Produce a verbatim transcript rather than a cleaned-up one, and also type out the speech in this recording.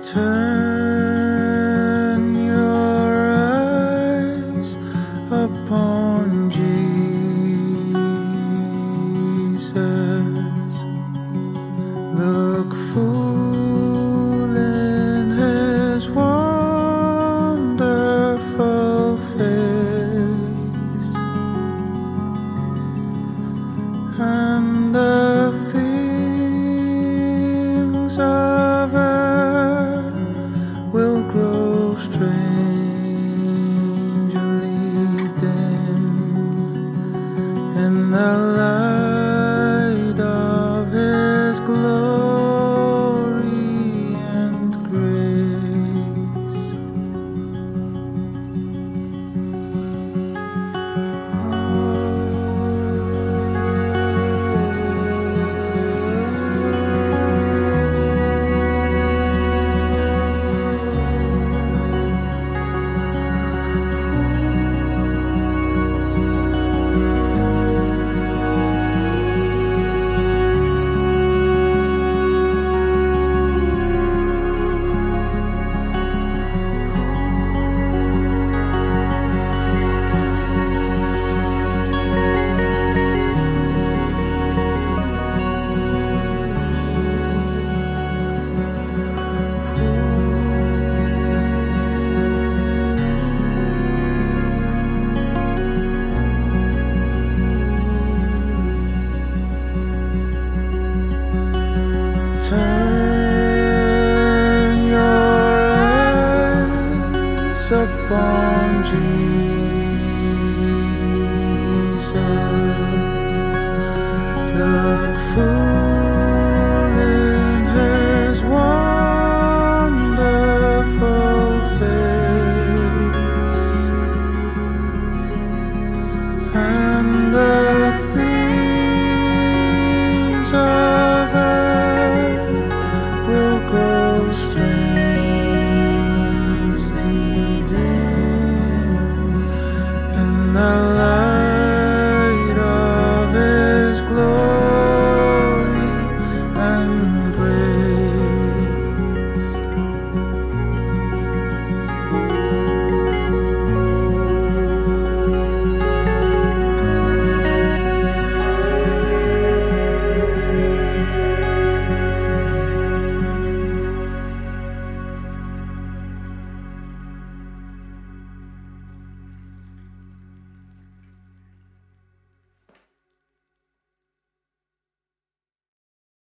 Turn your eyes upon Jesus. Look full in his wonderful face, and the things of earth will grow strangely dim in the light of his glory and grace. Turn your eyes upon Jesus. Look full